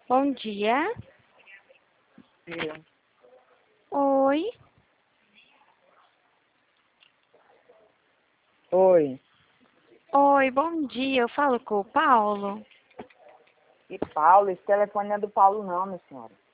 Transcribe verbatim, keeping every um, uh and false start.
Bom dia. Dia. Oi. Oi. Oi, bom dia. Eu falo com o Paulo. E Paulo? Esse telefone não é do Paulo não, minha senhora.